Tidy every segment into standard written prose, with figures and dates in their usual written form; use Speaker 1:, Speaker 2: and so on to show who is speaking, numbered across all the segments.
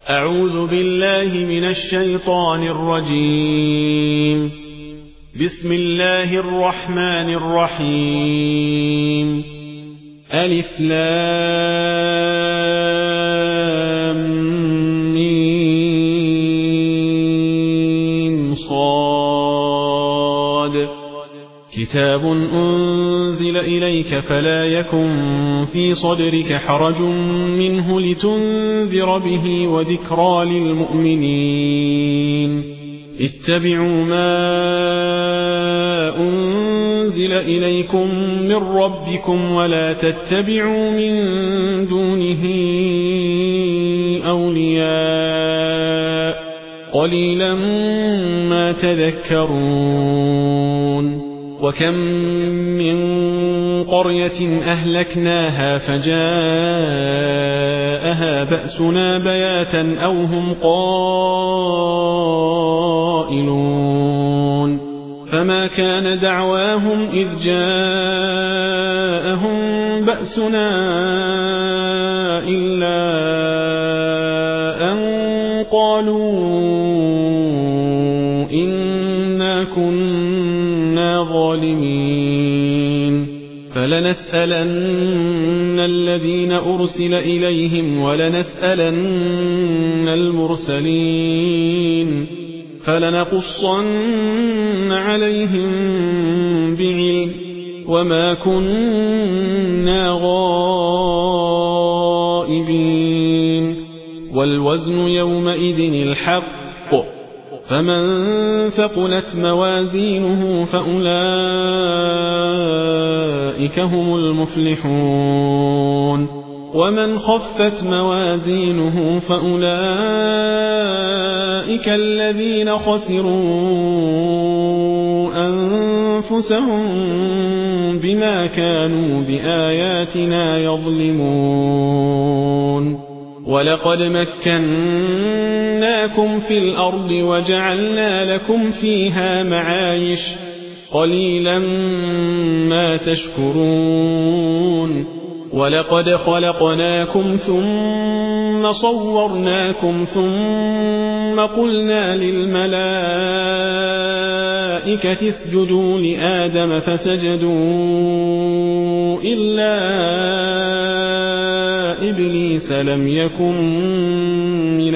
Speaker 1: أعوذ بالله من الشيطان الرجيم. بسم الله الرحمن الرحيم. ألف لام ميم صاد. كتاب أنزل إليك فلا يكن في صدرك حرج منه لتنذر به وذكرى للمؤمنين. اتبعوا ما أنزل إليكم من ربكم ولا تتبعوا من دونه أولياء قليلا ما تذكرون. وكم من قرية أهلكناها فجاءها بأسنا بياتا أو هم قائلون. فما كان دعواهم إذ جاءهم بأسنا إلا أن قالوا إنا كنا ظالمين. فلنسألن الذين أرسل إليهم ولنسألن المرسلين فلنقصن عليهم بعلم وما كنا غائبين. والوزن يومئذ الحق فمن ثقلت موازينه فأولئك هم المفلحون. ومن خفت موازينه فأولئك الذين خسروا أنفسهم بما كانوا بآياتنا يظلمون. ولقد مكناكم في الأرض وجعلنا لكم فيها معايش قليلا ما تشكرون. ولقد خلقناكم ثم صورناكم ثم قلنا للملائكة اسجدوا لآدم فسجدوا إلا إبليس لم يكن من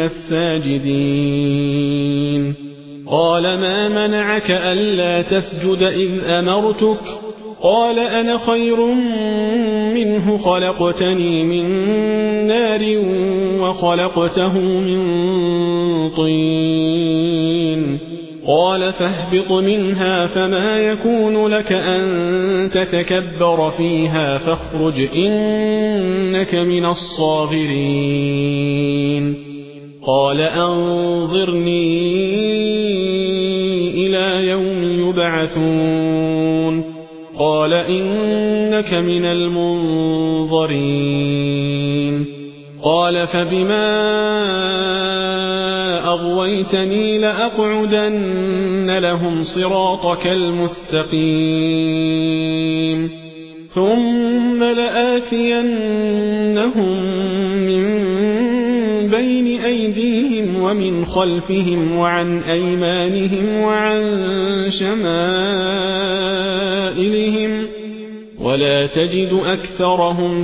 Speaker 1: الساجدين. قال ما منعك ألا تسجد إذ أمرتك؟ قال أنا خير منه خلقتني من نار وخلقته من طين. قال فاهبط منها فما يكون لك أن تتكبر فيها فاخرج إنك من الصاغرين. قال أنظرني إلى يوم يبعثون. قال إنك من المنظرين. قال فبما أغويتني لأقعدن لهم صراطك المستقيم ثم لآتينهم من بين أيديهم ومن خلفهم وعن أيمانهم وعن شمائلهم ولا تجد أكثرهم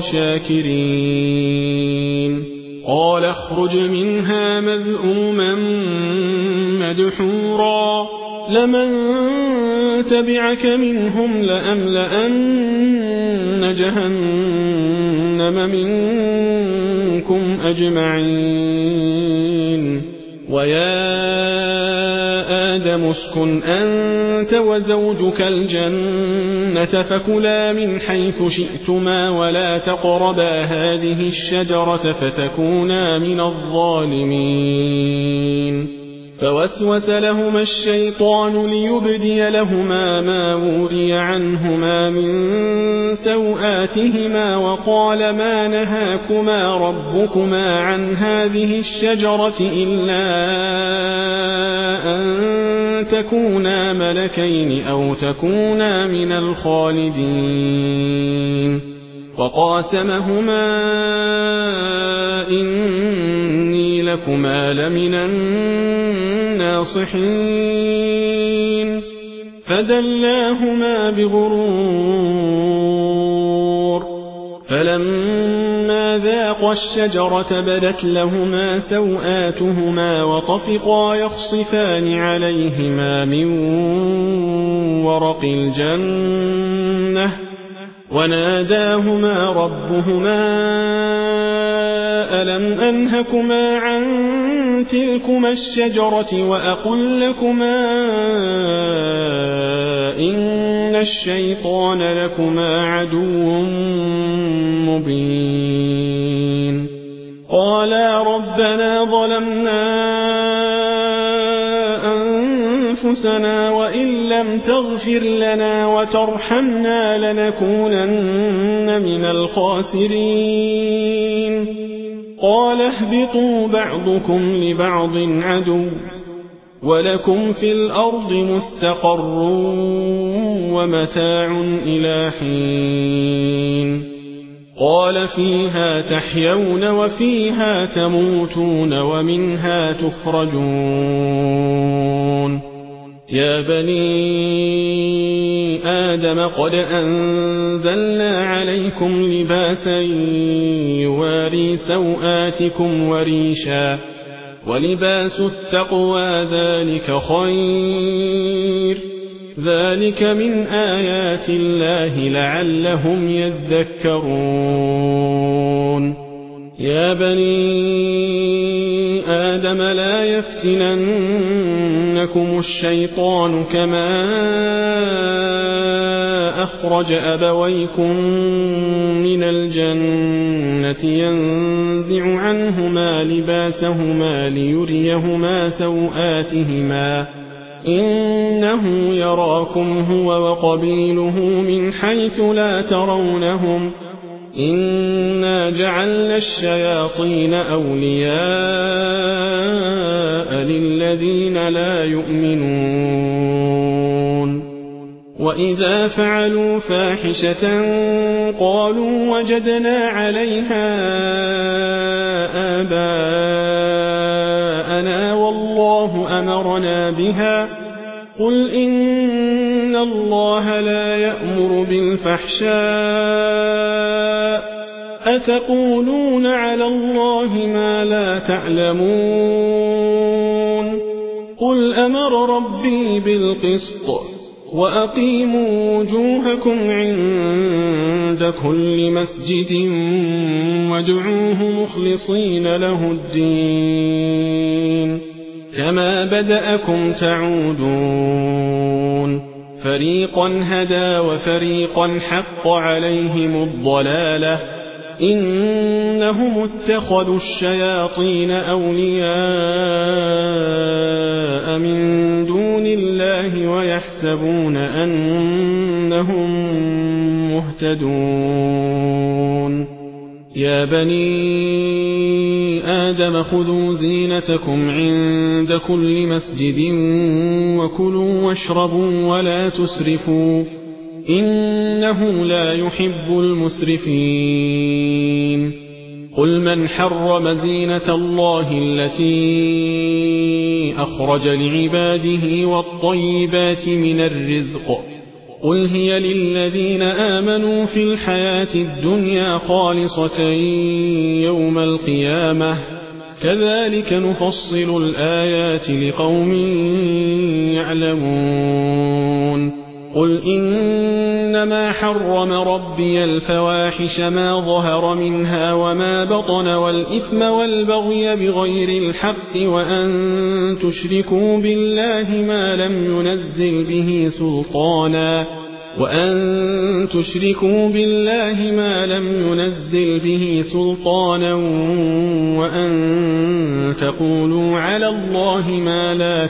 Speaker 1: شاكرين. قال اخرج منها مذءوما مدحورا لمن تبعك منهم لأملأن جهنم منكم أجمعين. ويا آدم اسكن أنت وزوجك الجنة فكلا من حيث شئتما ولا تقربا هذه الشجرة فتكونا من الظالمين. فوسوس لهما الشيطان ليبدي لهما ما وري عنهما من سوآتهما وقال ما نهاكما ربكما عن هذه الشجرة إلا أن تكونا ملكين أو تكونا من الخالدين. وقاسمهما إني إنكما لمن الناصحين فدلاهما بغرور فلما ذاقا الشجرة بدت لهما سوآتهما وطفقا يخصفان عليهما من ورق الجنة وناداهما ربهما ألم أنهكما عن تلكما الشجرة وأقل لكما إن الشيطان لكما عدو مبين قالا ربنا ظلمنا أنفسنا وإن لم تغفر لنا وترحمنا لنكونن من الخاسرين قال اهبطوا بعضكم لبعض عدو ولكم في الأرض مستقر ومتاع إلى حين قال فيها تحيون وفيها تموتون ومنها تخرجون يا بني آدم قد أنزلنا عليكم لباسا يواري سوآتكم وريشا ولباس التقوى ذلك خير ذلك من آيات الله لعلهم يذكرون يا بني آدم لا يفتننكم الشيطان كما أخرج أبويكم من الجنة ينزع عنهما لباسهما ليريهما سوآتهما إنه يراكم هو وقبيله من حيث لا ترونهم إنا جعلنا الشياطين أولياء للذين لا يؤمنون وإذا فعلوا فاحشة قالوا وجدنا عليها آباءنا والله أمرنا بها قل إن الله لا يأمر بالفحشاء أتقولون على الله ما لا تعلمون قل أمر ربي بالقسط وأقيموا وجوهكم عند كل مسجد وادعوه مخلصين له الدين كما بدأكم تعودون فريقا هدى وفريقا حق عليهم الضلالة إنهم اتخذوا الشياطين أولياء من دون الله ويحسبون أنهم مهتدون يا بني آدم خذوا زينتكم عند كل مسجد وكلوا واشربوا ولا تسرفوا إنه لا يحب المسرفين قل من حرم زينة الله التي أخرج لعباده والطيبات من الرزق قل هي للذين آمنوا في الحياة الدنيا خالصة يوم القيامة كذلك نفصل الآيات لقوم يعلمون قل إنما حرم ربي الفواحش ما ظهر منها وما بطن والإثم والبغي بغير الحق وأن تشركوا بالله ما لم ينزل به سلطانا وأن تقولوا على الله ما لا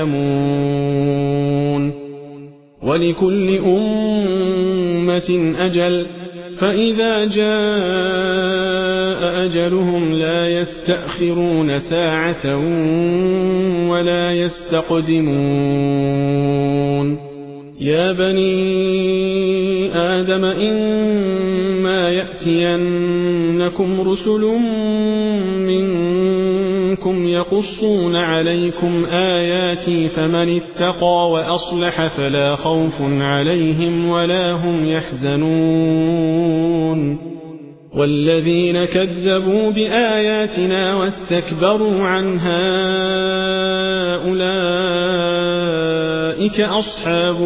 Speaker 1: تعلمون ولكل أمة أجل فإذا جاء أجلهم لا يستأخرون ساعة ولا يستقدمون يا بني آدم إما يأتينكم رسل منكم منكم يقصون عليكم آياتي فمن اتقى وأصلح فلا خوف عليهم ولا هم يحزنون والذين كذبوا بآياتنا واستكبروا عنها أولئك أصحاب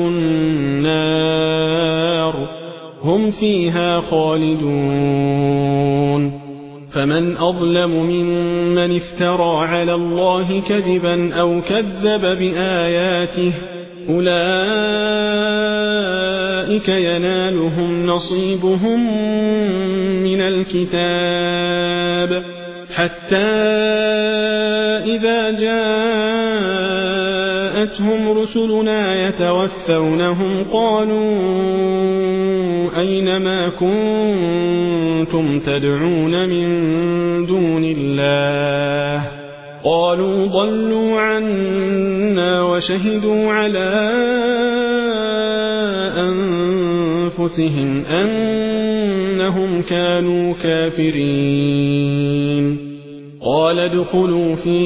Speaker 1: النار هم فيها خالدون فمن أظلم ممن افترى على الله كذبا أو كذب بآياته أولئك ينالهم نصيبهم من الكتاب حتى إذا جاءتهم رسلنا يتوفونهم قالوا أين ما كنتم تدعون من دون الله قالوا ضلوا عنا وشهدوا على أنفسهم أنهم كانوا كافرين قال ادخلوا في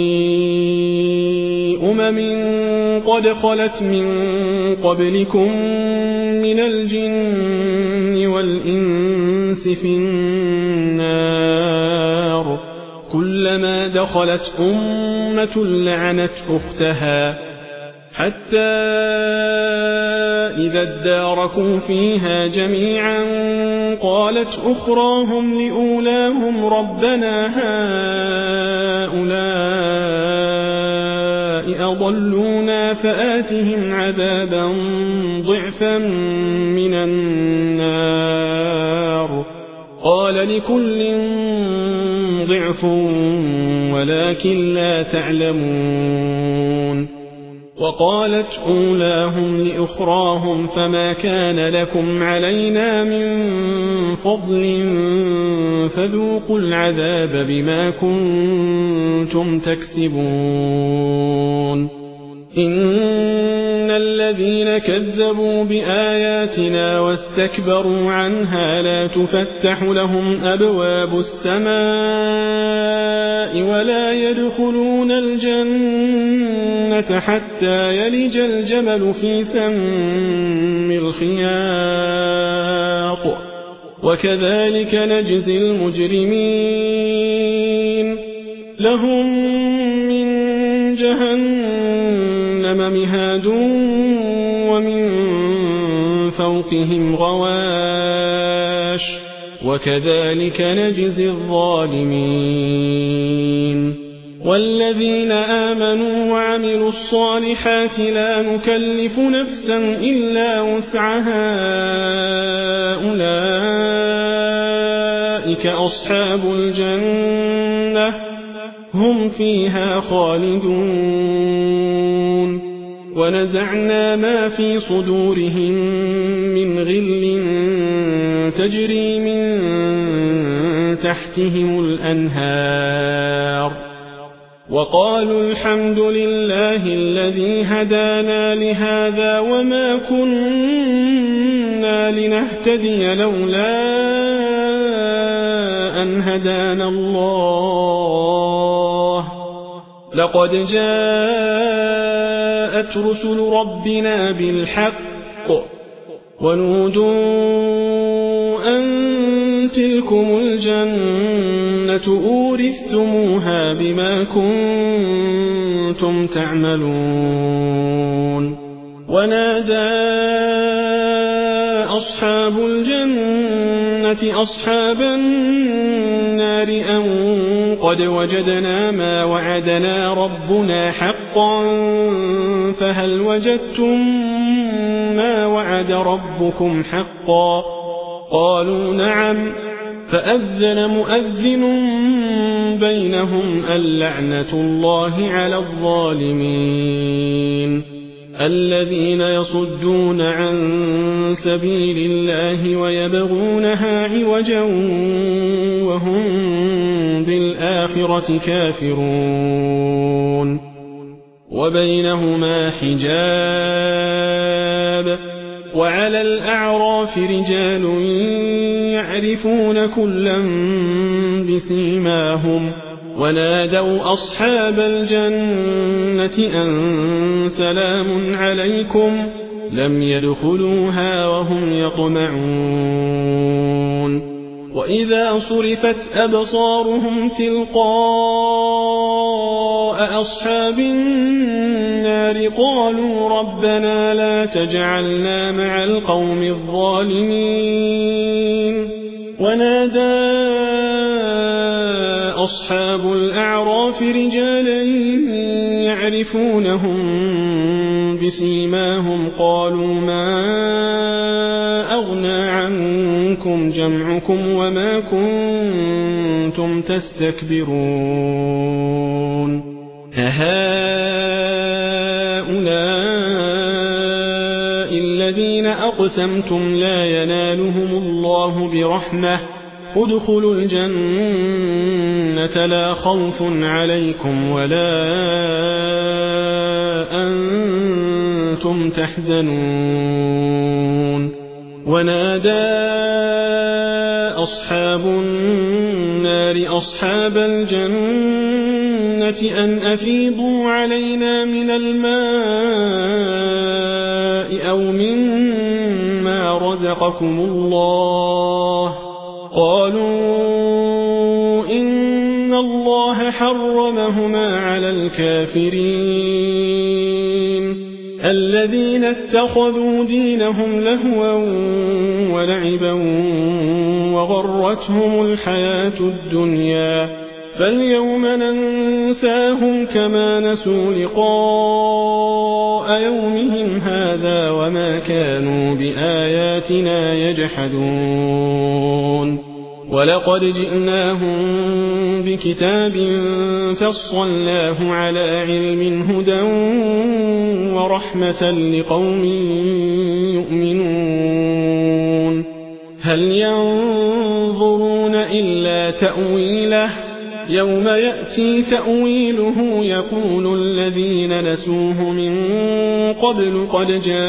Speaker 1: قد خلت من قبلكم من الجن والإنس في النار كلما دخلت أمة لعنت أختها حتى إذا اداركوا فيها جميعا قالت أخراهم لأولاهم ربنا هؤلاء أضلونا فآتهم عذابا ضعفا من النار قال لكل ضعف ولكن لا تعلمون وقالت أولاهم لأخراهم فما كان لكم علينا من فضل فذوقوا العذاب بما كنتم تكسبون إن الذين كذبوا بآياتنا واستكبروا عنها لا تفتح لهم أبواب السماء ولا يدخلون الجنة حتى يلج الجمل في سم الخياط وكذلك نجزي المجرمين لهم من جهنم مهاد ومن فوقهم غواش وكذلك نجزي الظالمين والذين آمنوا وعملوا الصالحات لا نكلف نفسا إلا وسعها أولئك أصحاب الجنة هم فيها خالدون ونزعنا ما في صدورهم من غل تجري من تحتهم الأنهار وقالوا الحمد لله الذي هدانا لهذا وما كنا لنهتدي لولا أن هدانا الله لقد جاءت رسل ربنا بالحق ونودوا أن تلكم الجنة أورثتموها بما كنتم تعملون ونادى أصحاب الجنة أصحاب النار أن قد وجدنا ما وعدنا ربنا حقا فهل وجدتم ما وعد ربكم حقا قالوا نعم فأذن مؤذن بينهم اللعنة الله على الظالمين الذين يصدون عن سبيل الله ويبغونها عوجا وهم بالآخرة كافرون وبينهما حجاب وعلى الأعراف رجال يعرفون كلا بسيماهم ونادوا أصحاب الجنة أن سلام عليكم لم يدخلوها وهم يطمعون وإذا صرفت أبصارهم تلقاء أصحاب النار قالوا ربنا لا تجعلنا مع القوم الظالمين ونادى أصحاب الأعراف رجالا يعرفونهم بسيماهم قالوا ما أغنى عنكم جمعكم وما كنتم تستكبرون أهؤلاء الذين أقسمتم لا ينالهم الله برحمة ادخلوا الجنة لا خوف عليكم ولا أنتم تحزنون ونادى أصحاب النار أصحاب الجنة أن أفيضوا علينا من الماء أو مما رزقكم الله قالوا إن الله حرمهما على الكافرين الذين اتخذوا دينهم لهوا ولعبا وغرتهم الحياة الدنيا فاليوم ننساهم كما نسوا لقاء يومهم هذا وما كانوا بآياتنا يجحدون ولقد جئناهم بكتاب فصلناه على علم هدى ورحمة لقوم يؤمنون هل ينظرون إلا تأويله يوم يأتي تأويله يقول الذين نسوه من قبل قد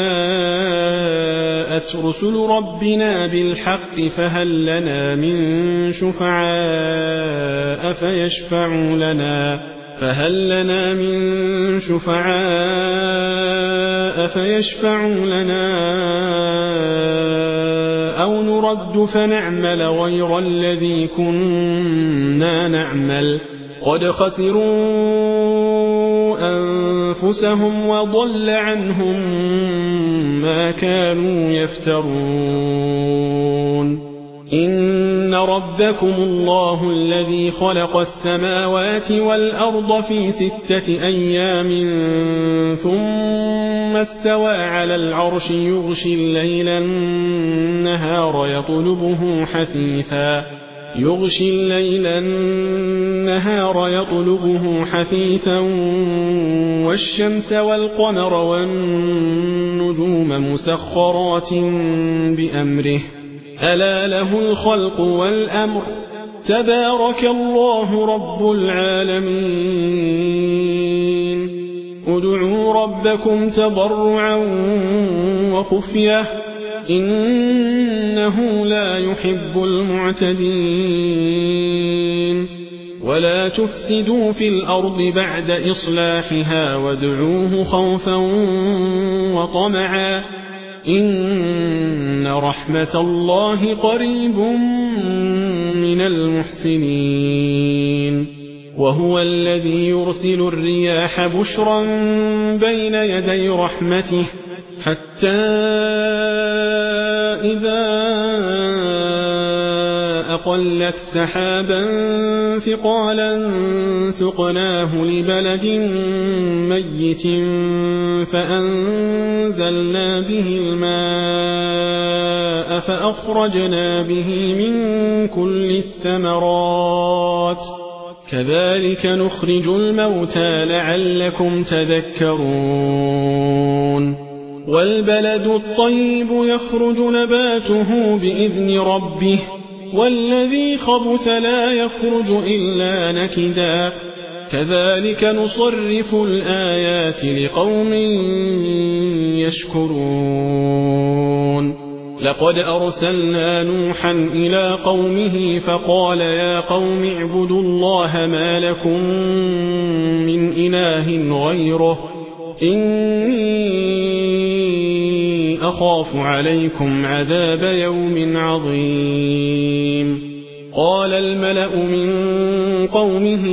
Speaker 1: جاءت رسل ربنا بالحق فهل لنا من شفعاء فيشفعوا لنا أو نرد فنعمل غير الذي كنا نعمل قد خسروا أنفسهم وضل عنهم ما كانوا يفترون إن ربكم الله الذي خلق السماوات والأرض في 6 أيام ثم استوى على العرش يغشي الليل النهار يطلبه حثيثا والشمس والقمر والنجوم مسخرات بأمره ألا له الخلق والأمر تبارك الله رب العالمين ادعوا ربكم تضرعا وخفية إنه لا يحب المعتدين ولا تفسدوا في الأرض بعد إصلاحها وادعوه خوفا وطمعا إن رحمة الله قريب من المحسنين وهو الذي يرسل الرياح بشرا بين يدي رحمته حتى إذا أقلت سحابا ثقالا سقناه لبلد ميت فأنزلنا به الماء فأخرجنا به من كل الثمرات كذلك نخرج الموتى لعلكم تذكرون والبلد الطيب يخرج نباته بإذن ربه والذي خبث لا يخرج إلا نكدا كذلك نصرف الآيات لقوم يشكرون لقد أرسلنا نوحا إلى قومه فقال يا قوم اعبدوا الله ما لكم من إله غيره إني أخاف عليكم عذاب يوم عظيم قال الملأ من قومه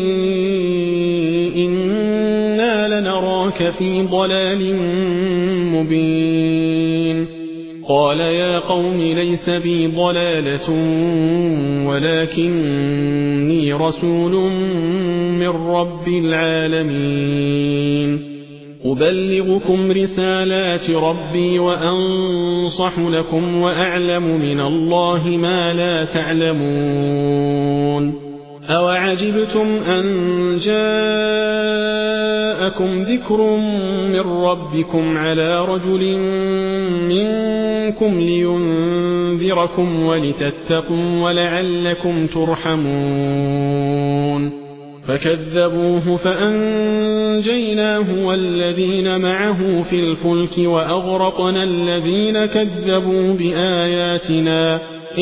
Speaker 1: إنا لنراك في ضلال مبين قال يا قوم ليس بي ضلالة ولكني رسول من رب العالمين أبلغكم رسالات ربي وأنصح لكم وأعلم من الله ما لا تعلمون أوعجبتم أن جاءكم ذكر من ربكم على رجل منكم لينذركم ولتتقوا ولعلكم ترحمون فكذبوه فأنجيناه والذين معه في الفلك وأغرقنا الذين كذبوا بآياتنا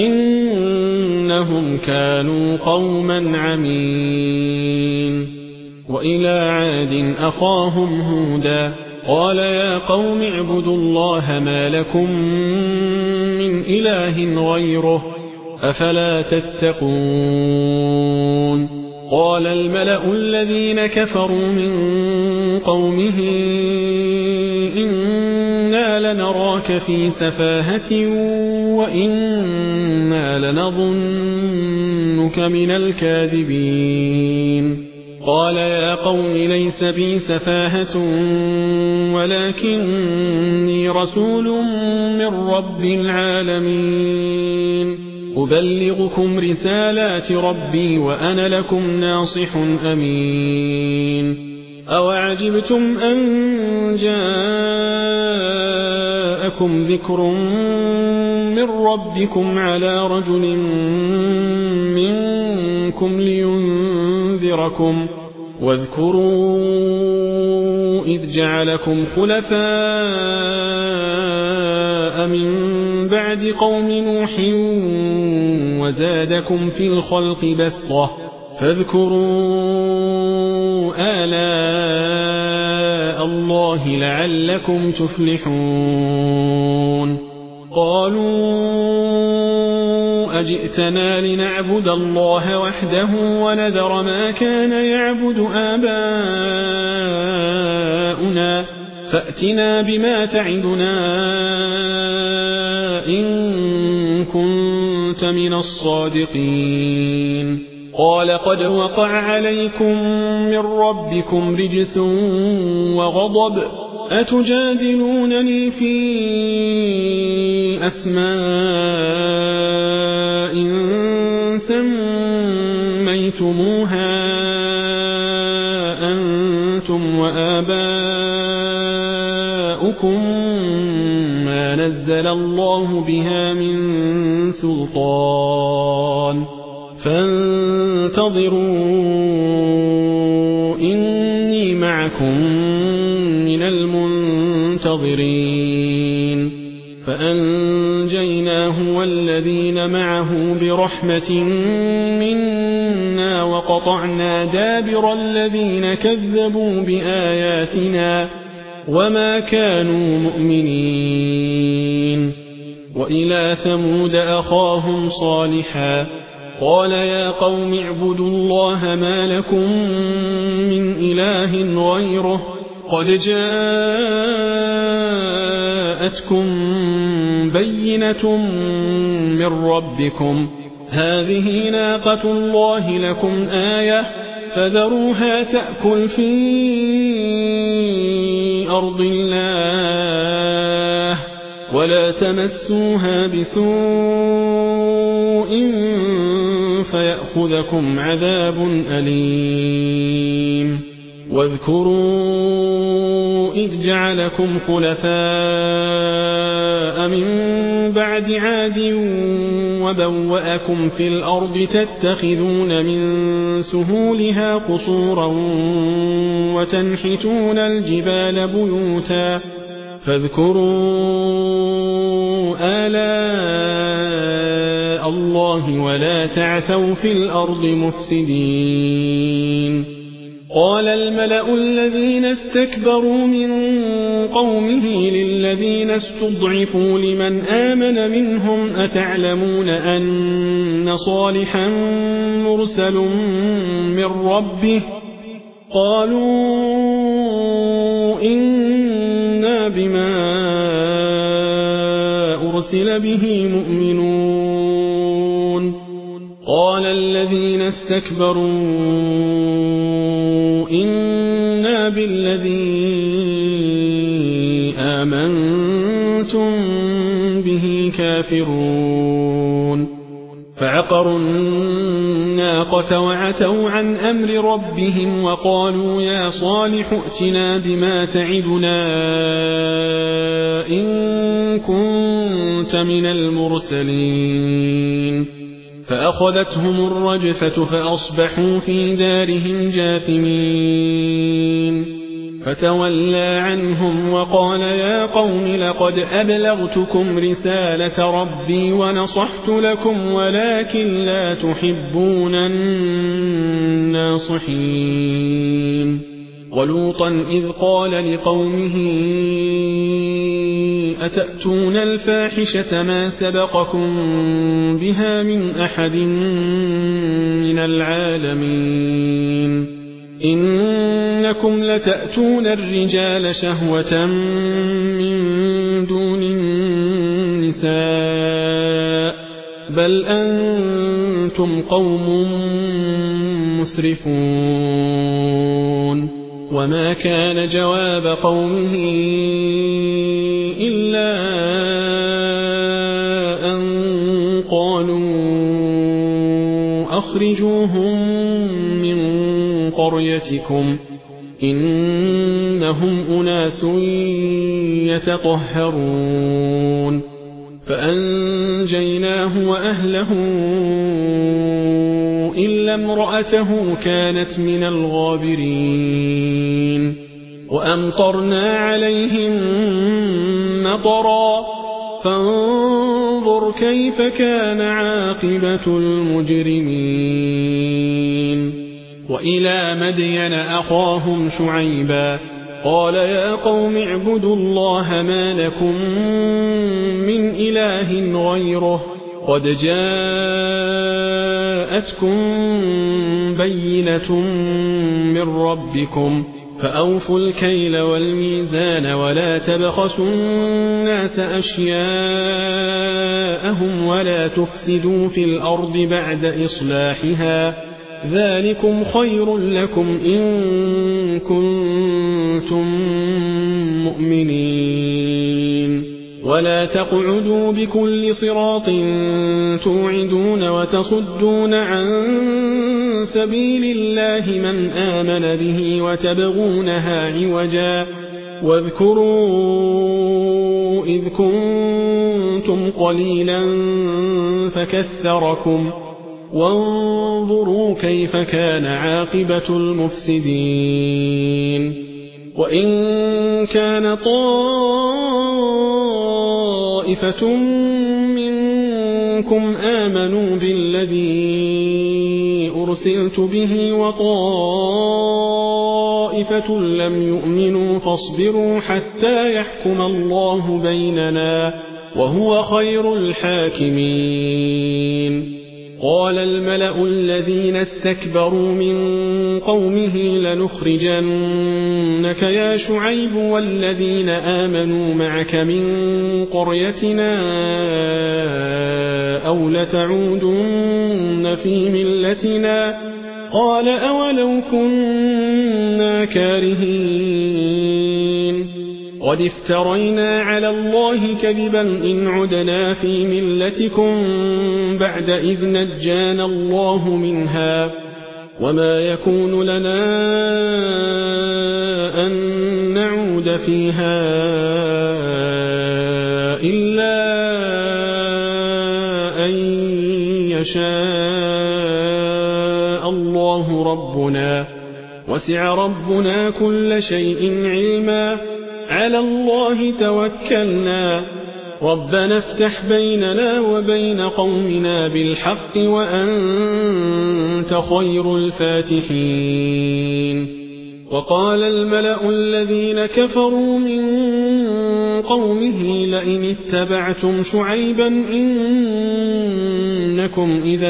Speaker 1: إنهم كانوا قوما عمين وإلى عاد أخاهم هودا قال يا قوم اعبدوا الله ما لكم من إله غيره أفلا تتقون قال الملأ الذين كفروا من قومه إنا لنراك في سفاهة وإنا لنظنك من الكاذبين قال يا قوم ليس بي سفاهة ولكني رسول من رب العالمين أبلغكم رسالات ربي وأنا لكم ناصح أمين أوعجبتم أن جاءكم ذكر من ربكم على رجل منكم لينذركم واذكروا إذ جعلكم خلفاء من بعد قوم نوح وزادكم في الخلق بسطة فاذكروا آلاء الله لعلكم تفلحون قالوا أجئتنا لنعبد الله وحده ونذر ما كان يعبد آباؤنا فأتنا بما تعدنا إن كنت من الصادقين قال قد وقع عليكم من ربكم رجس وغضب أتجادلونني في أسماء سميتموها أنتم وآباؤكم ما نزل الله بها من سلطان فانتظروا إني معكم من المنتظرين فأنجيناه والذين معه برحمة منا وقطعنا دابر الذين كذبوا بآياتنا وما كانوا مؤمنين وإلى ثمود أخاهم صالحا قال يا قوم اعبدوا الله ما لكم من إله غيره قد جاءتكم بينة من ربكم هذه ناقة الله لكم آية فذروها تأكل في أرض الله ولا تمسوها بسوء فيأخذكم عذاب أليم واذكروا إذ جعلكم خلفاء من بعد عاد وبوأكم في الأرض تتخذون من سهولها قصورا وتنحتون الجبال بيوتا فاذكروا آلاء الله ولا تعثوا في الأرض مفسدين قال الملأ الذين استكبروا من قومه للذين استضعفوا لمن آمن منهم أتعلمون أن صالحا مرسل من ربه قالوا إنا بما أرسل به مؤمنون قال الذين استكبروا إنا بالذي آمنتم به كافرون فعقروا الناقة وعتوا عن أمر ربهم وقالوا يا صالح ائتنا بما تعدنا إن كنت من المرسلين فأخذتهم الرجفة فأصبحوا في دارهم جاثمين فتولى عنهم وقال يا قوم لقد أبلغتكم رسالة ربي ونصحت لكم ولكن لا تحبون الناصحين ولوطا إذ قال لقومه أتأتون الفاحشة ما سبقكم بها من أحد من العالمين إنكم لتأتون الرجال شهوة من دون النساء بل أنتم قوم مسرفون وما كان جواب قومه إلا أن قالوا أخرجوهم من قريتكم إنهم أناس يتطهرون فأنجيناه وأهله إلا امرأته كانت من الغابرين وأمطرنا عليهم مطرا فانظر كيف كان عاقبة المجرمين وإلى مدين أخاهم شعيبا قال يا قوم اعبدوا الله ما لكم من إله غيره قد جاءتكم بينة من ربكم فأوفوا الكيل والميزان ولا تبخسوا الناس أشياءهم ولا تفسدوا في الأرض بعد إصلاحها ذلكم خير لكم إن كنتم مؤمنين ولا تقعدوا بكل صراط توعدون وتصدون عن سبيل الله من آمن به وتبغونها عوجا واذكروا إذ كنتم قليلا فكثركم وانظروا كيف كان عاقبة المفسدين وإن كان طائفة منكم آمنوا بالذي أرسلت به وطائفة لم يؤمنوا فاصبروا حتى يحكم الله بيننا وهو خير الحاكمين قال الملأ الذين استكبروا من قومه لنخرجنك يا شعيب والذين آمنوا معك من قريتنا أو لتعودن في ملتنا قال أولو كنا كارهين قد افترينا على الله كذبا إن عدنا في ملتكم بعد إذ نجانا الله منها وما يكون لنا أن نعود فيها إلا أن يشاء الله ربنا وسع ربنا كل شيء علما على الله توكلنا ربنا افتح بيننا وبين قومنا بالحق وأنت خير الفاتحين وقال الملأ الذين كفروا من قومه لئن اتبعتم شعيبا إنكم إذا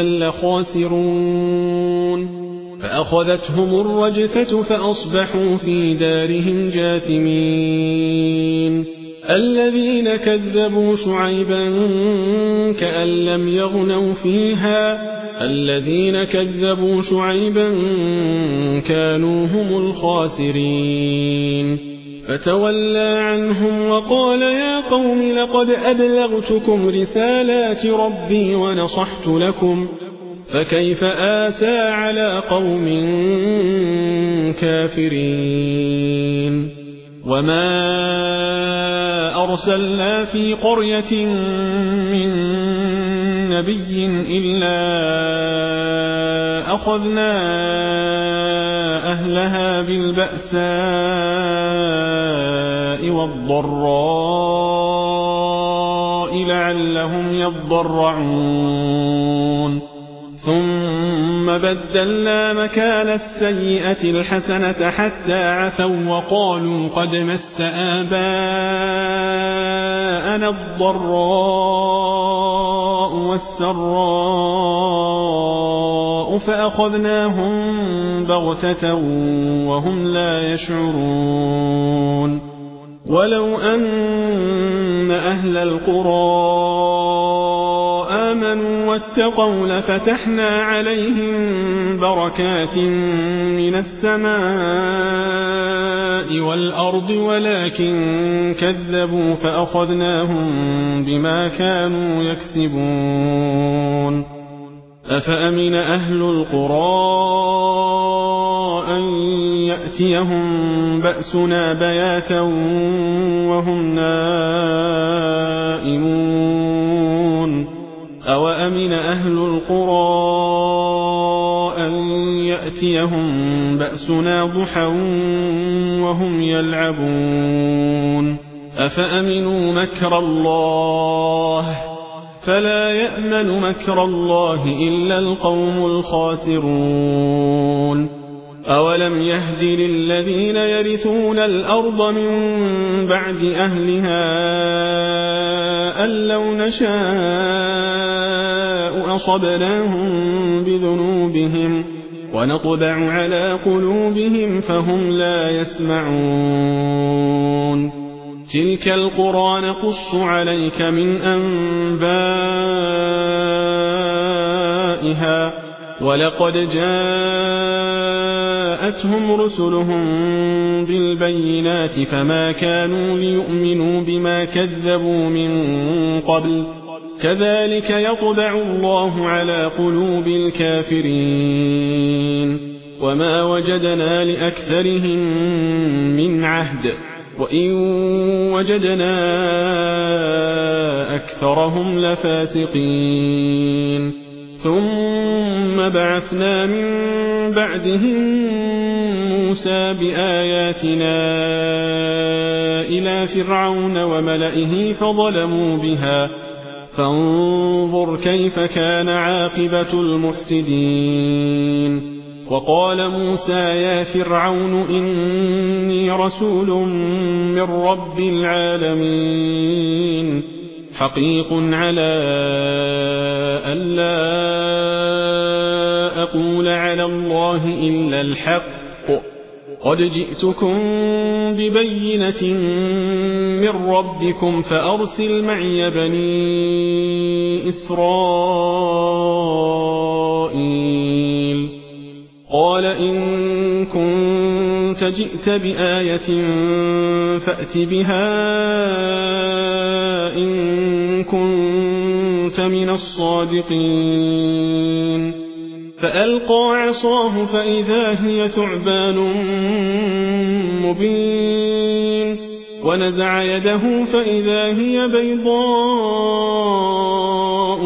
Speaker 1: لخاسرون فأخذتهم الرجفة فأصبحوا في دارهم جاثمين الذين كذبوا شعيبا كأن لم يغنوا فيها الذين كذبوا شعيبا كانوا هم الخاسرين فتولى عنهم وقال يا قوم لقد أبلغتكم رسالات ربي ونصحت لكم فكيف آسى على قوم كافرين وما أرسلنا في قرية من نبي إلا أخذنا أهلها بالبأساء والضراء لعلهم يضرعون ثم بدلنا مكان السيئة الحسنة حتى عفوا وقالوا قد مس آباءنا الضراء والسراء فأخذناهم بغتة وهم لا يشعرون ولو أن أهل القرى آمنوا واتقوا لفتحنا عليهم بركات من السماء والأرض ولكن كذبوا فأخذناهم بما كانوا يكسبون أفأمن أهل القرى أن يأتيهم بأسنا بياتا وهم نائمون أوأمن أهل القرى أن يأتيهم بأسنا ضحى وهم يلعبون أفأمنوا مكر الله فلا يأمن مكر الله إلا القوم الخاسرون أولم يهد للذين يرثون الأرض من بعد أهلها أن لو نشاء أصبناهم بذنوبهم ونطبع على قلوبهم فهم لا يسمعون تلك القرى نقص عليك من أنبائها ولقد جاءتهم رسلهم بالبينات فما كانوا ليؤمنوا بما كذبوا من قبل كذلك يطبع الله على قلوب الكافرين وما وجدنا لأكثرهم من عهد وإن وجدنا أكثرهم لفاسقين ثم بعثنا من بعدهم موسى بآياتنا إلى فرعون وملئه فظلموا بها فانظر كيف كان عاقبة المفسدين وقال موسى يا فرعون إني رسول من رب العالمين حقيق على ألا أقول على الله إلا الحق قد جئتكم ببينة من ربكم فأرسل معي بني إسرائيل قال إن كنت جئت بآية فأت بها إن كنت من الصادقين فألقى عصاه فإذا هي ثعبان مبين ونزع يده فإذا هي بيضاء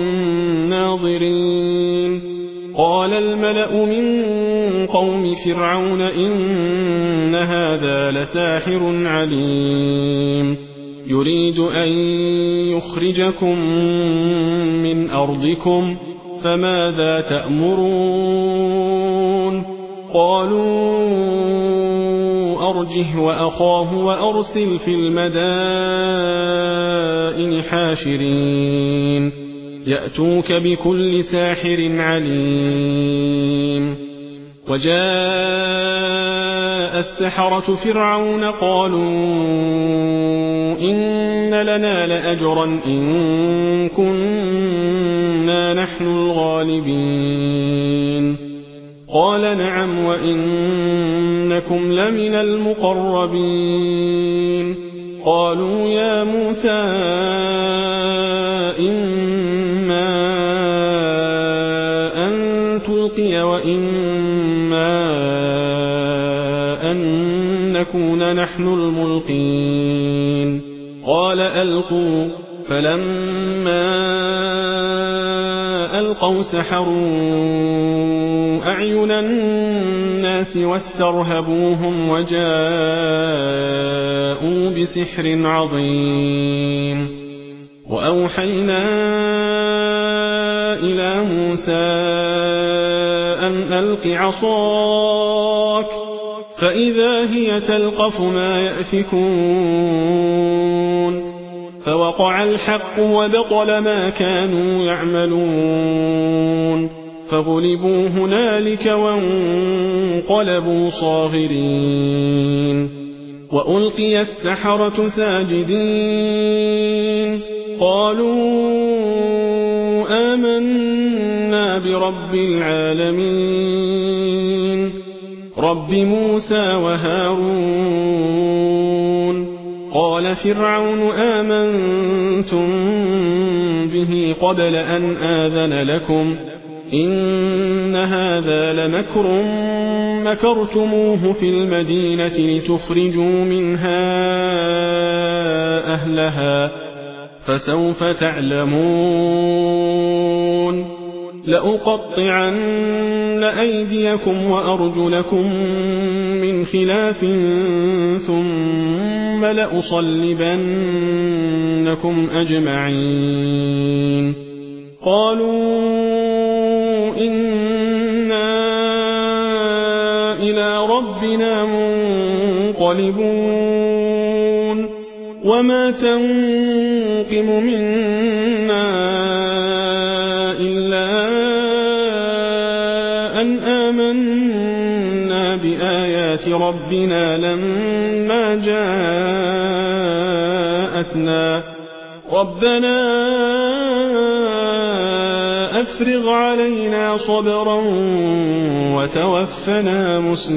Speaker 1: للناظرين قال الملأ من قوم فرعون إن هذا هذا لساحر عليم يريد أن يخرجكم من أرضكم فماذا تأمرون قالوا أرجه وأخاه وأرسل في المدائن حاشرين يأتوك بكل ساحر عليم وجاء السحرة فرعون قالوا إن لنا لأجرا إن كنا نحن الغالبين قال نعم وإنكم لمن المقربين قالوا يا موسى إما أن تلقي وإما أن نكون نحن الملقين قال ألقوا فلما ألقوا سحروا أعين الناس واسترهبوهم وجاءوا بسحر عظيم وأوحينا إلى موسى أن ألق عصاك فإذا هي تلقف ما يأفكون فوقع الحق وبطل ما كانوا يعملون فغلبوا هنالك وانقلبوا صاغرين وألقي السحرة ساجدين قالوا آمنا برب العالمين رب موسى وهارون قال فرعون آمنتم به قبل أن آذن لكم إن هذا لمكر مكرتموه في المدينة لتخرجوا منها أهلها فسوف تعلمون لأقطعن أيديكم وأرجلكم من خلاف ثم لأصلبنكم أجمعين قالوا إنا إلى ربنا منقلبون وما تنقم منا إلا أن آمنا بآيات ربنا لما جاءتنا ربنا أفرغ علينا صبرا وتوفنا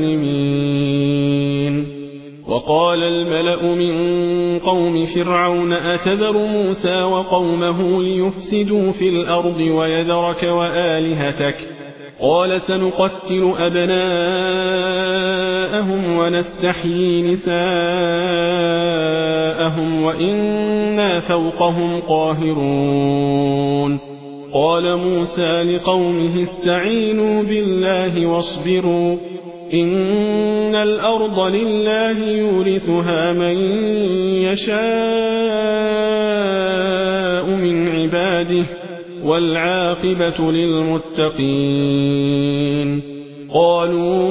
Speaker 1: مسلمين وقال الملأ من قوم فرعون أتذر موسى وقومه ليفسدوا في الأرض ويذرك وآلهتك قال سنقتل أبناءهم ونستحيي نساءهم وإنا فوقهم قاهرون قال موسى لقومه استعينوا بالله واصبروا إن الأرض لله يورثها من يشاء من عباده والعاقبة للمتقين قالوا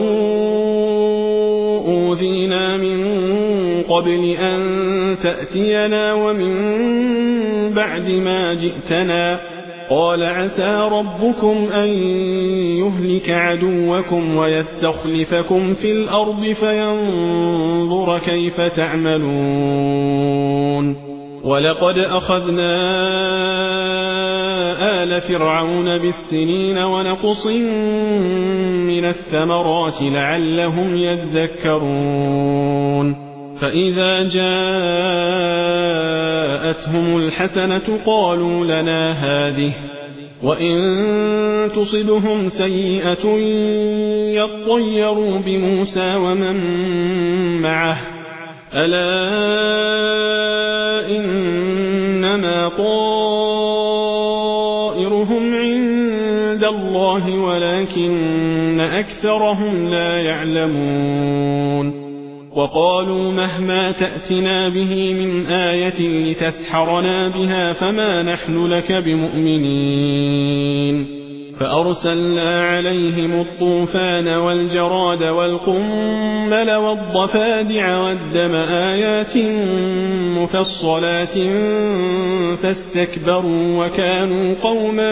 Speaker 1: أوذينا من قبل أن تأتينا ومن بعد ما جئتنا قال عسى ربكم أن يهلك عدوكم ويستخلفكم في الأرض فينظر كيف تعملون ولقد أخذنا آل فرعون بالسنين ونقص من الثمرات لعلهم يذكرون فإذا جاءتهم الحسنة قالوا لنا هذه وإن تصبهم سيئة يطيروا بموسى ومن معه ألا إنما طائرهم عند الله ولكن أكثرهم لا يعلمون وقالوا مهما تأتنا به من آية لتسحرنا بها فما نحن لك بمؤمنين فأرسلنا عليهم الطوفان والجراد والقمل والضفادع والدم آيات مفصلات فاستكبروا وكانوا قوما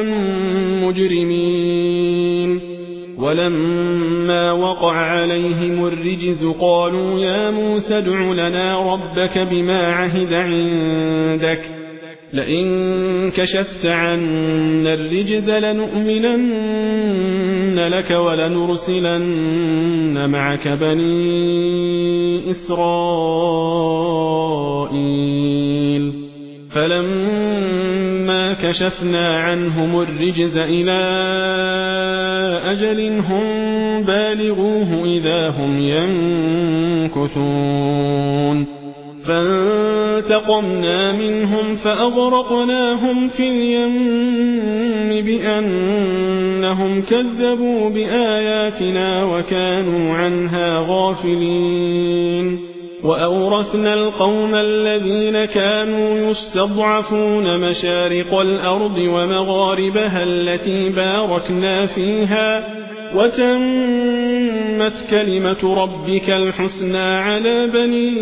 Speaker 1: مجرمين ولما وقع عليهم الرجز قالوا يا موسى ادع لنا ربك بما عهد عندك لئن كشفت عنا الرجز لنؤمنن لك ولنرسلن معك بني إسرائيل فلما كشفنا عنهم الرجز إلى أجل هم بالغوه إذا هم ينكثون فانتقمنا منهم فأغرقناهم في اليم بأنهم كذبوا بآياتنا وكانوا عنها غافلين وأورثنا القوم الذين كانوا يستضعفون مشارق الأرض ومغاربها التي باركنا فيها وتمت كلمة ربك الحسنى على بني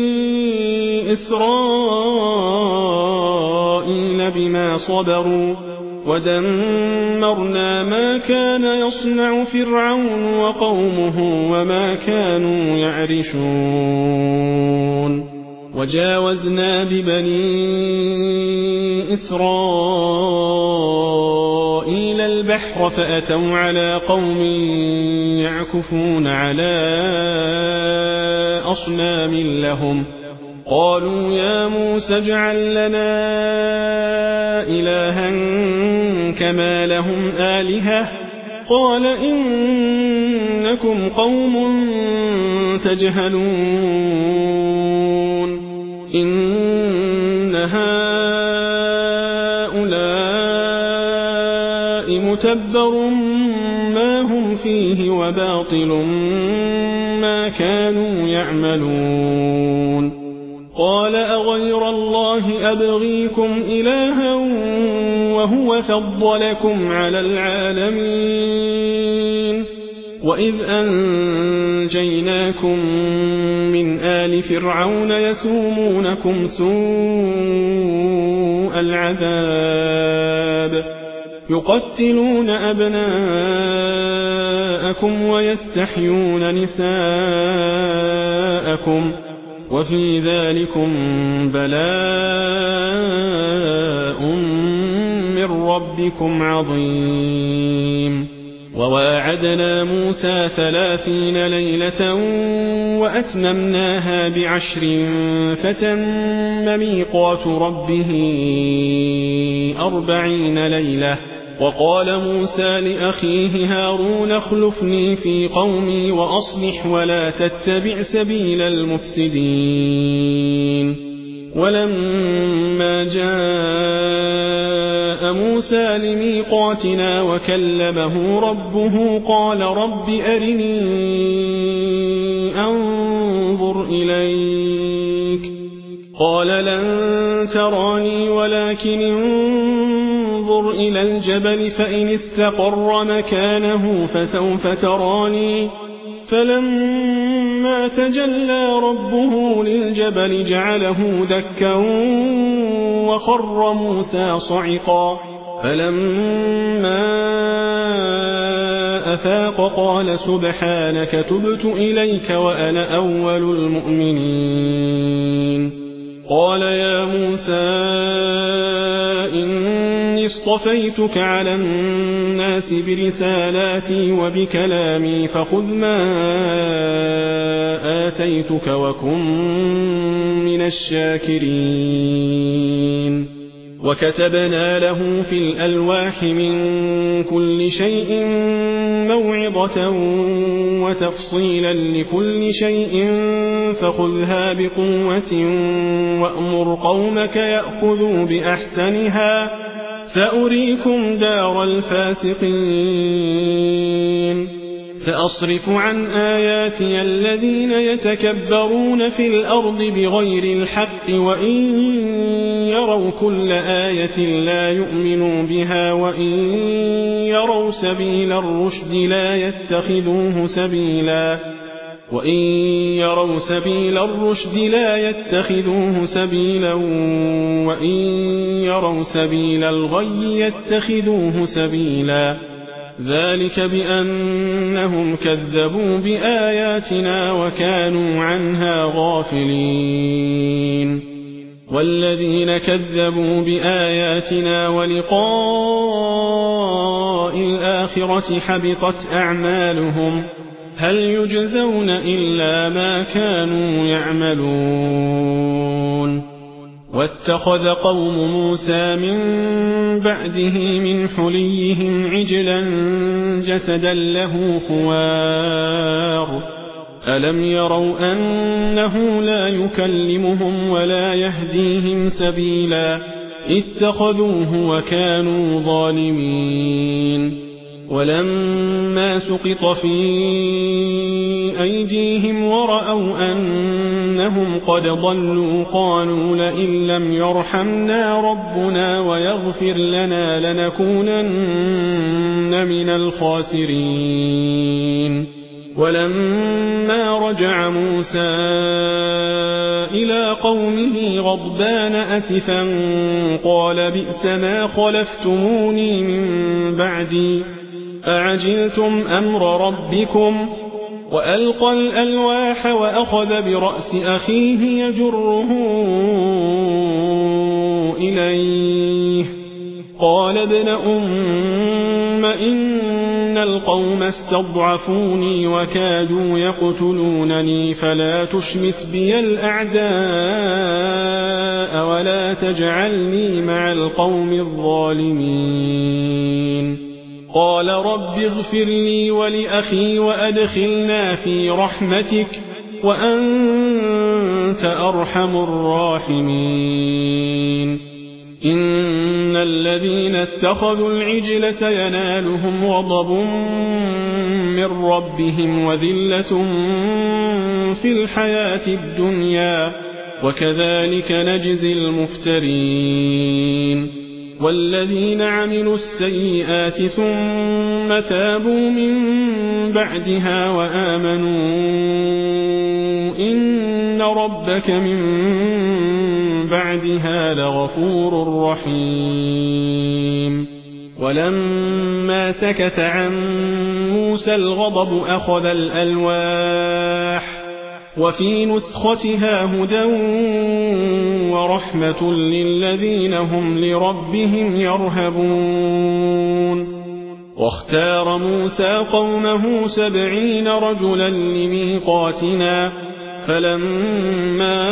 Speaker 1: إسرائيل بما صبروا ودمرنا ما كان يصنع فرعون وقومه وما كانوا يعرشون وجاوزنا ببني إسرائيل البحر فأتوا على قوم يعكفون على أصنام لهم قالوا يا موسى اجعل لنا إلها كما لهم آلهة قال إنكم قوم تجهلون إن هؤلاء متبر ما هم فيه وباطل ما كانوا يعملون قال أغير الله أبغيكم إلها وهو فضلكم على العالمين وإذ أنجيناكم من آل فرعون يسومونكم سوء العذاب يقتلون أبناءكم ويستحيون نساءكم وفي ذلكم بلاء من ربكم عظيم وواعدنا موسى 30 ليلة وأتممناها ب10 فتم ميقات ربه 40 ليلة وقال موسى لأخيه هارون اخلفني في قومي وأصلح ولا تتبع سبيل المفسدين ولما جاء موسى لميقاتنا وكلمه ربه قال رب أرني أنظر إليك قال لن تراني ولكن انظر إلى الجبل فإن استقر مكانه فسوف تراني فلما تجلى ربه للجبل جعله دكا وخر موسى صعقا فلما أفاق قال سبحانك تبت إليك وأنا أول المؤمنين قال يا موسى إني اصطفيتك على الناس برسالاتي وبكلامي فخذ ما آتيتك وكن من الشاكرين وكتبنا له في الألواح من كل شيء موعظة وتفصيلا لكل شيء فخذها بقوة وأمر قومك يأخذوا بأحسنها سأريكم دار الفاسقين سأصرف عن آياتي الذين يتكبرون في الأرض بغير الحق وإن يروا كل آية لا يؤمنوا بها وإن يروا سبيل الرشد لا يتخذوه سبيلا وإن يروا سبيل الغي يتخذوه سبيلا ذلك بأنهم كذبوا بآياتنا وكانوا عنها غافلين والذين كذبوا بآياتنا ولقاء الآخرة حبطت أعمالهم هل يجزون إلا ما كانوا يعملون واتخذ قوم موسى من بعده من حليهم عجلا جسدا له خوار ألم يروا أنه لا يكلمهم ولا يهديهم سبيلا اتخذوه وكانوا ظالمين ولما سقط في أيديهم ورأوا أنهم قد ضلوا قالوا لئن لم يرحمنا ربنا ويغفر لنا لنكونن من الخاسرين ولما رجع موسى إلى قومه غضبان أسفا قال بئس ما خلفتموني من بعدي أعجلتم أمر ربكم وألقى الألواح وأخذ برأس أخيه يجره إليه قال ابن أم إن القوم استضعفوني وكادوا يقتلونني فلا تشمت بي الأعداء ولا تجعلني مع القوم الظالمين قال رب اغفر لي ولأخي وأدخلنا في رحمتك وأنت أرحم الراحمين إن الذين اتخذوا العجل سينالهم غضب من ربهم وذلة في الحياة الدنيا وكذلك نجزي المفترين والذين عملوا السيئات ثم تابوا من بعدها وآمنوا إن ربك من بعدها لغفور رحيم ولما سكت عن موسى الغضب أخذ الألواح وفي نسختها هدى ورحمة للذين هم لربهم يرهبون واختار موسى قومه 70 رجلا لميقاتنا فلما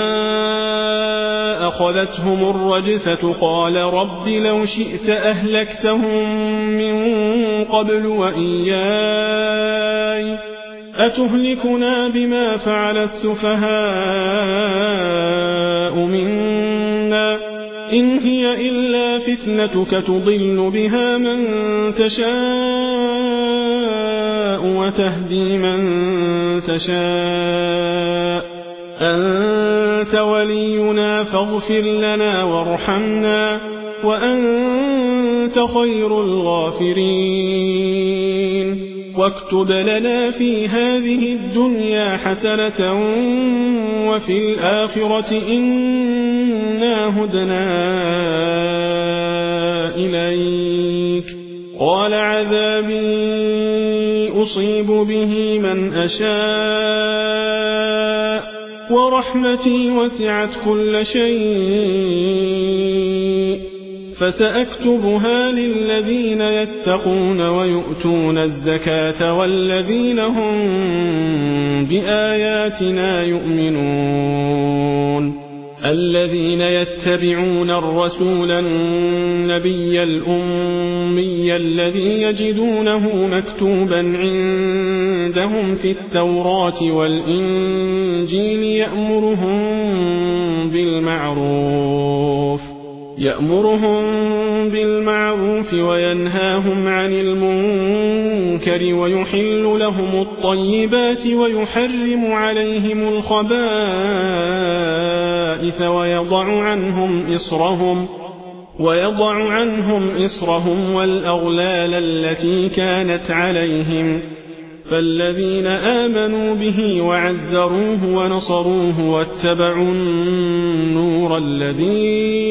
Speaker 1: أخذتهم الرجفة قال رب لو شئت أهلكتهم من قبل وإياي أتهلكنا بما فعل السفهاء منا إن هي إلا فتنتك تضل بها من تشاء وتهدي من تشاء أنت ولينا فاغفر لنا وارحمنا وأنت خير الغافرين واكتب لنا في هذه الدنيا حسنة وفي الآخرة إنا هدنا إليك قال عذابي أصيب به من أشاء ورحمتي وسعت كل شيء فسأكتبها للذين يتقون ويؤتون الزكاة والذين هم بآياتنا يؤمنون الذين يتبعون الرسول النبي الأمي الذي يجدونه مكتوبا عندهم في التوراة والإنجيل يأمرهم بالمعروف وينهاهم عن المنكر ويحل لهم الطيبات ويحرم عليهم الخبائث ويضع عنهم إصرهم والأغلال التي كانت عليهم فالذين آمنوا به وعزروه ونصروه واتبعوا النور الذي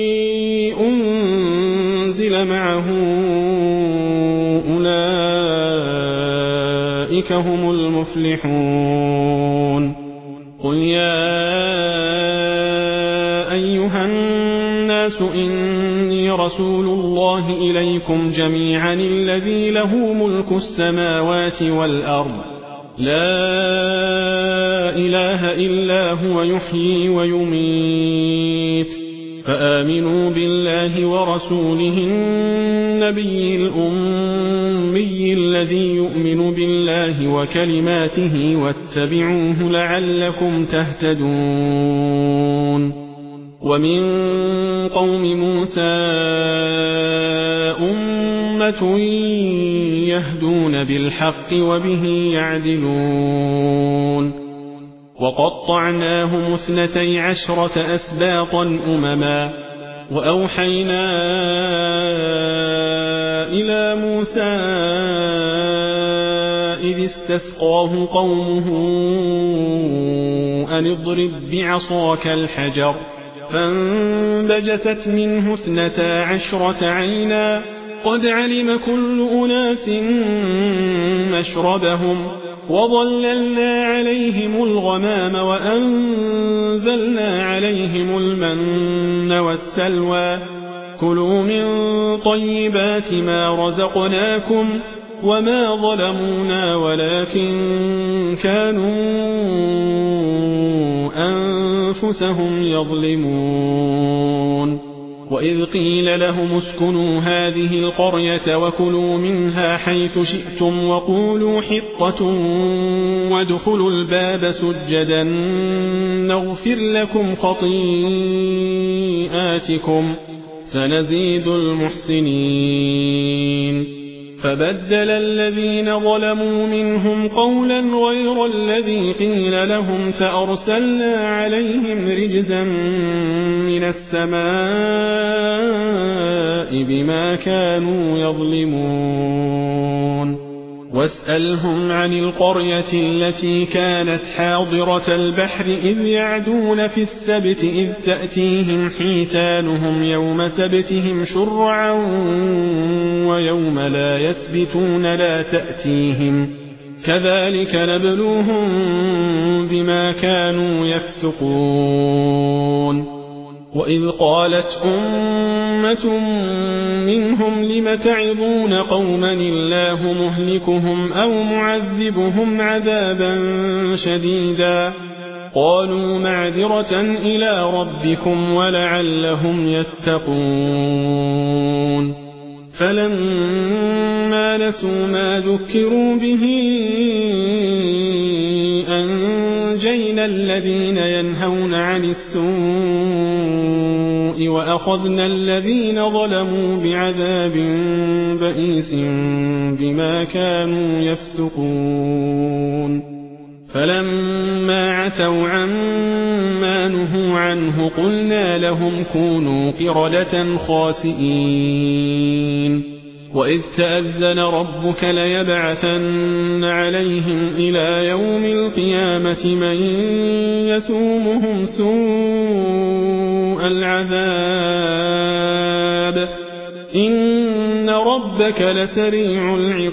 Speaker 1: أنزل معه أولئك هم المفلحون قل يا أيها الناس إني رسول الله إليكم جميعا الذي له ملك السماوات والأرض لا إله إلا هو يحيي ويميت فآمنوا بالله ورسوله النبي الأمي الذي يؤمن بالله وكلماته واتبعوه لعلكم تهتدون ومن قوم موسى أمة يهدون بالحق وبه يعدلون وقطعناهم 12 أسباطا أمما وأوحينا إلى موسى إذ استسقاه قومه أن اضرب بعصاك الحجر فانبجست منه 12 عينا قد علم كل أناس مشربهم وظللنا عليهم الغمام وأنزلنا عليهم المن والسلوى كلوا من طيبات ما رزقناكم وما ظلمونا ولكن كانوا أنفسهم يظلمون وإذ قيل لهم اسكنوا هذه القرية وكلوا منها حيث شئتم وقولوا حطة وادخلوا الباب سجدا نغفر لكم خطيئاتكم سنزيد المحسنين فبدل الذين ظلموا منهم قولا غير الذي قيل لهم فأرسلنا عليهم رجزا من السماء بما كانوا يظلمون واسألهم عن القرية التي كانت حاضرة البحر إذ يعدون في السبت إذ تأتيهم حيتانهم يوم سبتهم شرعا ويوم لا يسبتون لا تأتيهم كذلك نبلوهم بما كانوا يفسقون وإذ قالت أمة منهم لم تعظون قوما الله مهلكهم أو معذبهم عذابا شديدا قالوا معذرة إلى ربكم ولعلهم يتقون فلما نسوا ما ذكروا به أنجينا الذين ينهون عن السوء وأخذنا الذين ظلموا بعذاب بئيس بما كانوا يفسقون فلما عتوا عما نهوا عنه قلنا لهم كونوا قردة خاسئين وإذ تأذن ربك ليبعثن عليهم إلى يوم القيامة من يسومهم سوء العذاب إن ربك لسريع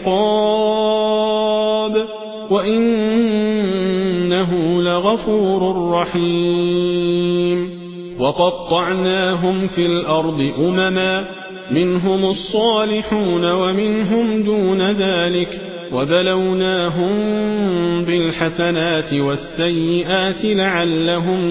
Speaker 1: العقاب وإنه لغفور رحيم وقطعناهم في الأرض أمما منهم الصالحون ومنهم دون ذلك وبلوناهم بالحسنات والسيئات لعلهم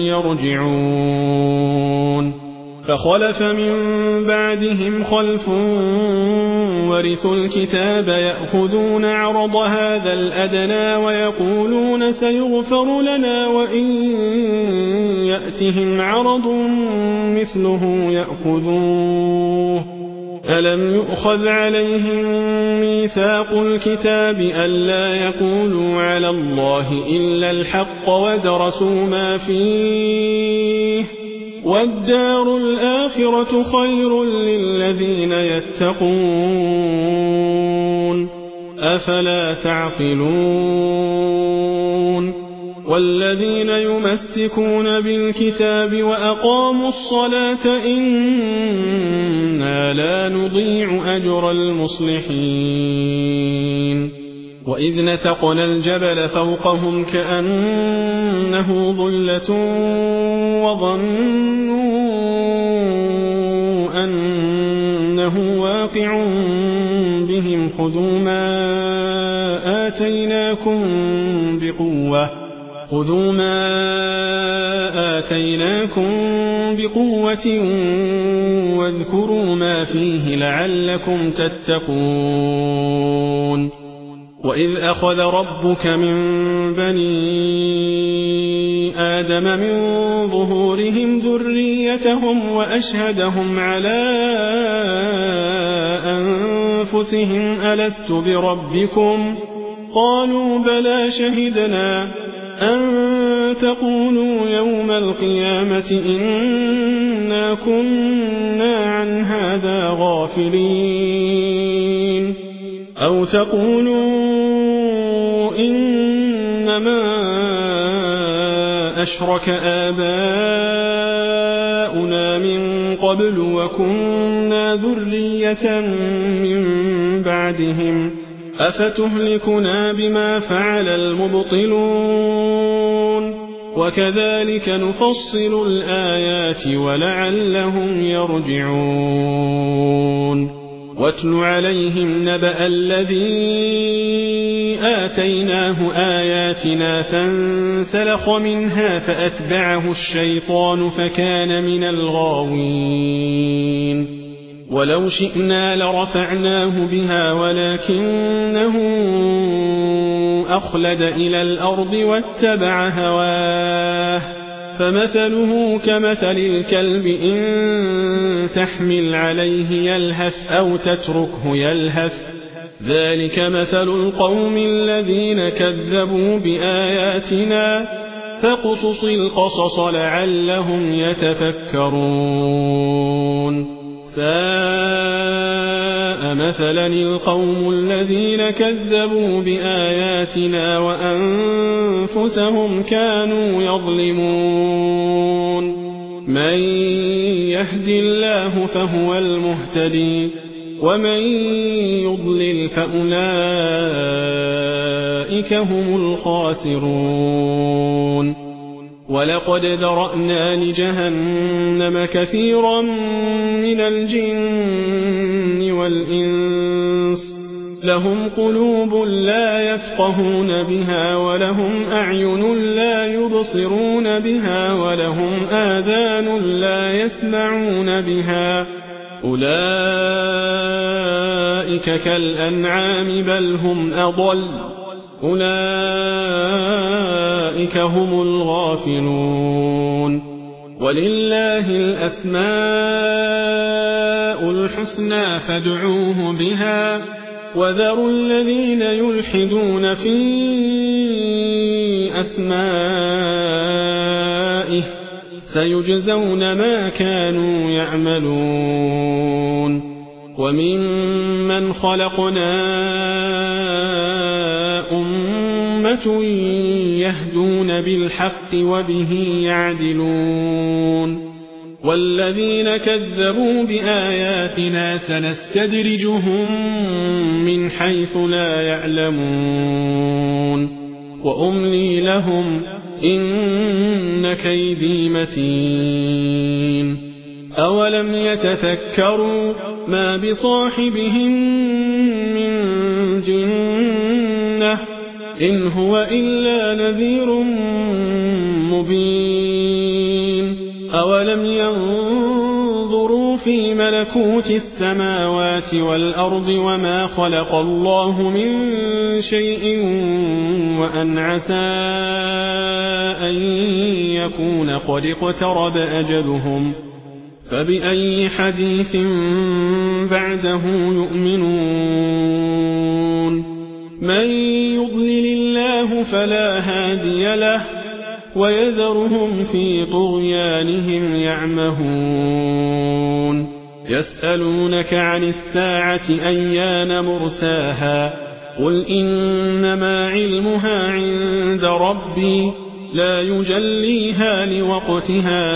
Speaker 1: يرجعون فخلف من بعدهم خلف ورثوا الكتاب يأخذون عرض هذا الأدنى ويقولون سيغفر لنا وإن يأتهم عرض مثله يأخذوه ألم يؤخذ عليهم ميثاق الكتاب ألا يقولوا على الله إلا الحق ودرسوا ما فيه والدار الآخرة خير للذين يتقون أفلا تعقلون والذين يمسكون بالكتاب وأقاموا الصلاة إنا لا نضيع أجر المصلحين وإذ نتقنا الجبل فوقهم كأنه ظلة وظنوا أنه واقع بهم خذوا ما آتيناكم بقوة واذكروا ما فيه لعلكم تتقون وإذ أخذ ربك من بني آدم من ظهورهم ذريتهم وأشهدهم على أنفسهم ألست بربكم قالوا بلى شهدنا أن تقولوا يوم القيامة إنا كنا عن هذا غافلين أو تقولوا إنما أشرك آباؤنا من قبل وكنا ذرية من بعدهم أفتهلكنا بما فعل المبطلون وكذلك نفصل الآيات ولعلهم يرجعون واتل عليهم نبأ الذي آتيناه آياتنا فانسلخ منها فأتبعه الشيطان فكان من الغاوين ولو شئنا لرفعناه بها ولكنه أخلد إلى الأرض واتبع هواه فمثله كمثل الكلب إن تحمل عليه يلهث أو تتركه يلهث ذلك مثل القوم الذين كذبوا بآياتنا فاقصص القصص لعلهم يتفكرون ساء مثلا القوم الذين كذبوا بآياتنا وأنفسهم كانوا يظلمون من يهد الله فهو المهتدي ومن يضلل فأولئك هم الخاسرون ولقد ذرأنا لجهنم كثيرا من الجن والإنس لهم قلوب لا يفقهون بها ولهم أعين لا يبصرون بها ولهم آذان لا يسمعون بها أولئك كالأنعام بل هم أضل أولئك هم الغافلون ولله الأسماء الحسنى فادعوه بها وذروا الذين يلحدون في أسمائه سيجزون ما كانوا يعملون وممن خلقنا أمة يهدون بالحق وبه يعدلون والذين كذبوا بآياتنا سنستدرجهم من حيث لا يعلمون وأملي لهم إن كيدي متين أولم يتفكروا ما بصاحبهم من جنة إن هو إلا نذير مبين أولم ينظروا انظروا في ملكوت السماوات والأرض وما خلق الله من شيء وأن عسى أن يكون قد اقترب أجلهم فبأي حديث بعده يؤمنون من يضلل الله فلا هادي له ويذرهم في طغيانهم يعمهون يسألونك عن الساعة أيان مرساها قل إنما علمها عند ربي لا يجليها لوقتها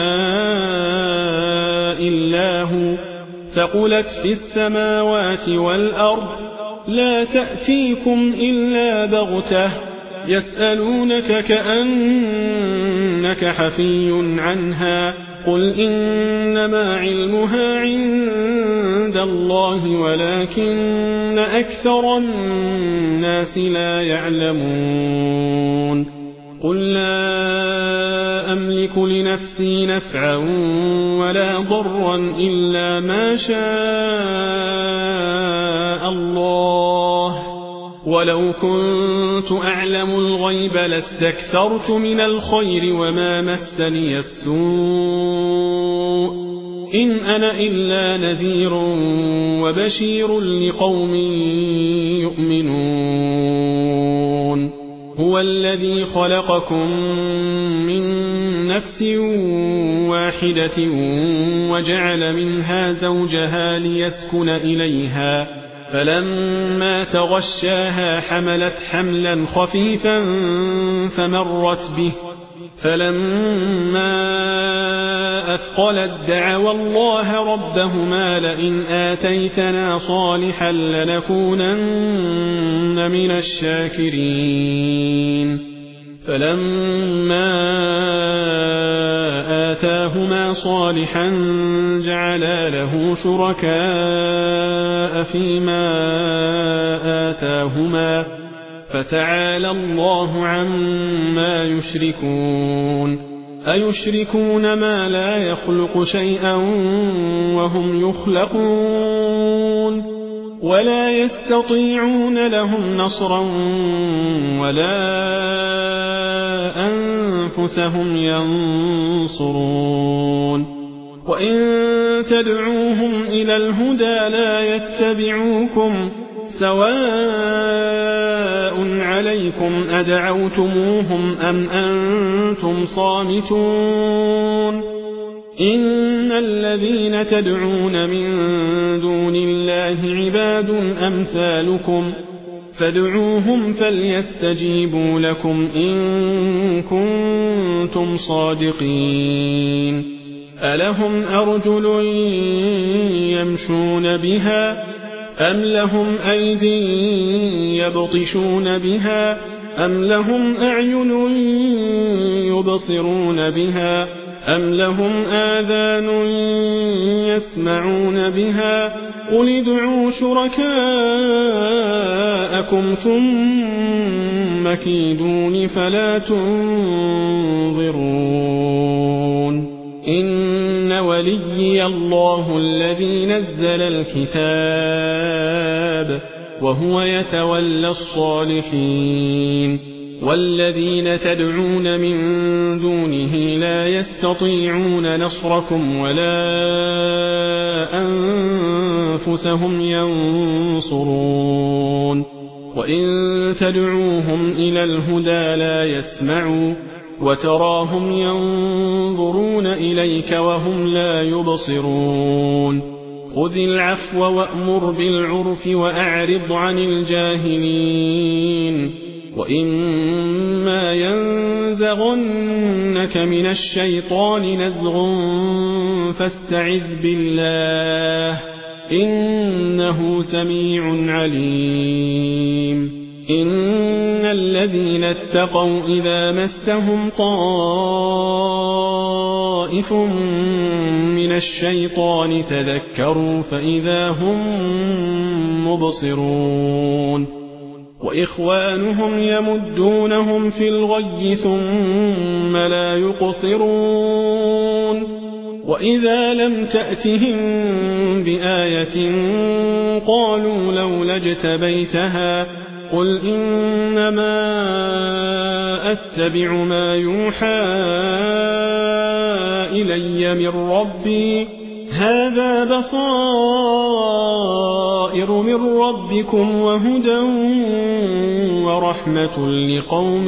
Speaker 1: إلا هو ثقلت في السماوات والأرض لا تأتيكم إلا بغتة يسألونك كأنك حفي عنها قل إنما علمها عند الله ولكن أكثر الناس لا يعلمون قل لا أملك لنفسي نفعا ولا ضرا إلا ما شاء الله ولو كنت أعلم الغيب لاستكثرت من الخير وما مسني السوء إن أنا إلا نذير وبشير لقوم يؤمنون هو الذي خلقكم من نفس واحدة وجعل منها زوجها ليسكن إليها فلما تغشاها حملت حملا خفيفا فمرت به فلما أثقلت دعوا الله ربهما لئن آتيتنا صالحا لنكونن من الشاكرين فلما آتاهما صالحا جعلا له شركاء فيما آتاهما فتعالى الله عما يشركون أيشركون ما لا يخلق شيئا وهم يخلقون ولا يستطيعون لهم نصرا ولا أنفسهم ينصرون وإن تدعوهم إلى الهدى لا يتبعوكم سواء عليكم أدعوتموهم أم أنتم صامتون إن الذين تدعون من دون الله عباد أمثالكم فادعوهم فليستجيبوا لكم إن كنتم صادقين ألهم أرجل يمشون بها أم لهم أيدي يبطشون بها أم لهم أعين يبصرون بها أم لهم آذان يسمعون بها قل ادعوا شركاءكم ثم كيدون فلا تنظرون إن وليي الله الذي نزل الكتاب وهو يتولى الصالحين والذين تدعون من دونه لا يستطيعون نصركم ولا أنفسهم ينصرون وإن تدعوهم إلى الهدى لا يسمعوا وتراهم ينظرون إليك وهم لا يبصرون خذ العفو وأمر بالعرف وأعرض عن الجاهلين وإما ينزغنك من الشيطان نزغ فاستعذ بالله إنه سميع عليم إن الذين اتقوا إذا مسهم طائف من الشيطان تذكروا فإذا هم مبصرون وإخوانهم يمدونهم في الغي ثم لا يقصرون وإذا لم تأتهم بآية قالوا لولا اجتبيتها قل إنما أتبع ما يوحى إلي من ربي هذا بصائر من ربكم وهدى ورحمة لقوم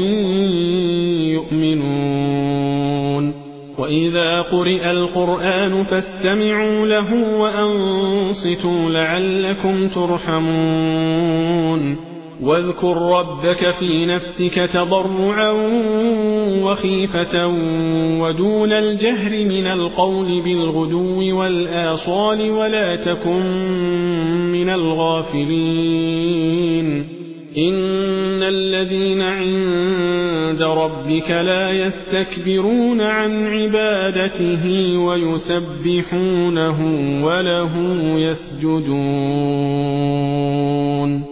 Speaker 1: يؤمنون وإذا قرئ القرآن فاستمعوا له وأنصتوا لعلكم ترحمون واذكر ربك في نفسك تضرعا وخيفة ودون الجهر من القول بالغدو والآصال ولا تكن من الغافلين إن الذين عند ربك لا يستكبرون عن عبادته ويسبحونه وله يسجدون